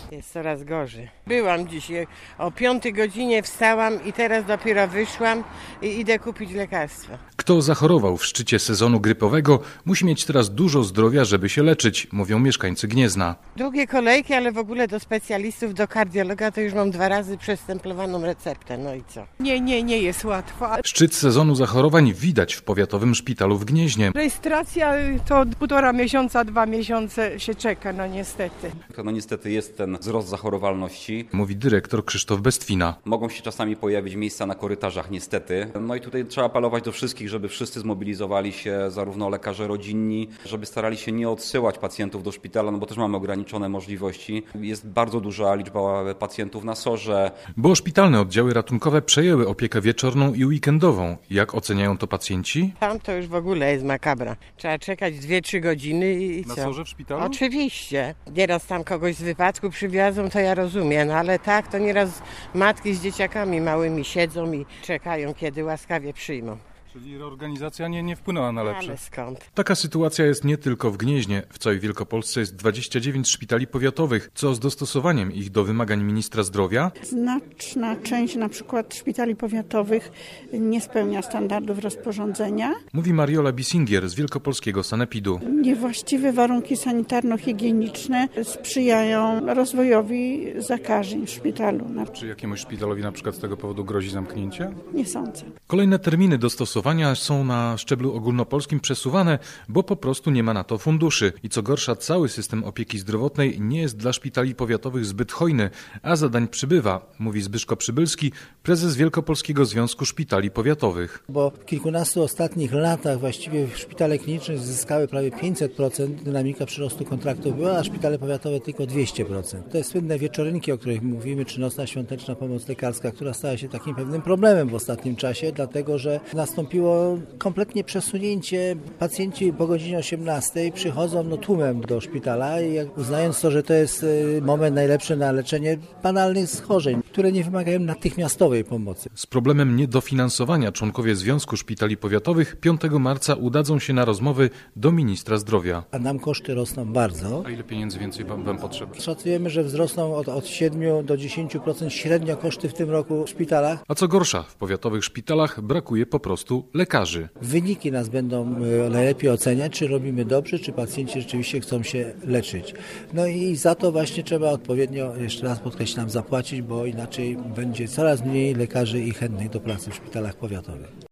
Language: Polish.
Jest coraz gorzej. Byłam dzisiaj, o 5 godzinie wstałam i teraz dopiero wyszłam i idę kupić lekarstwa. Kto zachorował w szczycie sezonu grypowego, musi mieć teraz dużo zdrowia, żeby się leczyć, mówią mieszkańcy Gniezna. Długie kolejki, ale w ogóle do specjalistów, do kardiologa to już mam 2 razy przestemplowaną receptę, no i co? Nie jest łatwo. Szczyt sezonu zachorowań widać w powiatowym szpitalu w Gnieźnie. Rejestracja to 1,5 miesiąca, 2 miesiące się czeka, no niestety. No niestety jest ten wzrost zachorowalności. Mówi dyrektor Krzysztof Bestwina. Mogą się czasami pojawić miejsca na korytarzach niestety. No i tutaj trzeba apelować do wszystkich, żeby wszyscy zmobilizowali się, zarówno lekarze rodzinni, żeby starali się nie odsyłać pacjentów do szpitala, no bo też mamy ograniczone możliwości. Jest bardzo duża liczba pacjentów na SOR-ze. Bo szpitalne oddziały ratunkowe przejęły opiekę wieczorną i weekendową. Jak oceniają to pacjenci? Tam to już w ogóle jest makabra. Trzeba czekać 2-3 godziny i co? Na SOR-ze w szpitalu? Oczywiście. Nieraz tam kogoś z wypadku przywiozą, to ja rozumiem, no ale tak, to nieraz matki z dzieciakami małymi siedzą i czekają, kiedy łaskawie przyjmą. Czyli reorganizacja nie wpłynęła na lepsze. Ale skąd? Taka sytuacja jest nie tylko w Gnieźnie. W całej Wielkopolsce jest 29 szpitali powiatowych, co z dostosowaniem ich do wymagań ministra zdrowia. Znaczna część na przykład szpitali powiatowych nie spełnia standardów rozporządzenia. Mówi Mariola Bissinger z Wielkopolskiego Sanepidu. Niewłaściwe warunki sanitarno-higieniczne sprzyjają rozwojowi zakażeń w szpitalu. Czy jakiemuś szpitalowi na przykład z tego powodu grozi zamknięcie? Nie sądzę. Kolejne terminy dostosowania są na szczeblu ogólnopolskim przesuwane, bo po prostu nie ma na to funduszy. I co gorsza, cały system opieki zdrowotnej nie jest dla szpitali powiatowych zbyt hojny, a zadań przybywa, mówi Zbyszko Przybylski, prezes Wielkopolskiego Związku Szpitali Powiatowych. Bo w kilkunastu ostatnich latach właściwie szpitale kliniczne zyskały prawie 500%, dynamika przyrostu kontraktów była, a szpitale powiatowe tylko 200%. To jest słynne wieczorynki, o których mówimy, czy nocna świąteczna pomoc lekarska, która stała się takim pewnym problemem w ostatnim czasie, dlatego że nastąpiło kompletnie przesunięcie. Pacjenci po godzinie 18 przychodzą tłumem do szpitala i uznając to, że to jest moment najlepszy na leczenie banalnych schorzeń, które nie wymagają natychmiastowej pomocy. Z problemem niedofinansowania członkowie Związku Szpitali Powiatowych 5 marca udadzą się na rozmowy do ministra zdrowia. A nam koszty rosną bardzo. A ile pieniędzy więcej wam potrzeba? Szacujemy, że wzrosną od 7 do 10% średnio koszty w tym roku w szpitalach. A co gorsza, w powiatowych szpitalach brakuje po prostu lekarzy. Wyniki nas będą najlepiej oceniać, czy robimy dobrze, czy pacjenci rzeczywiście chcą się leczyć. No i za to właśnie trzeba odpowiednio, jeszcze raz podkreślam, zapłacić, bo inaczej będzie coraz mniej lekarzy i chętnych do pracy w szpitalach powiatowych.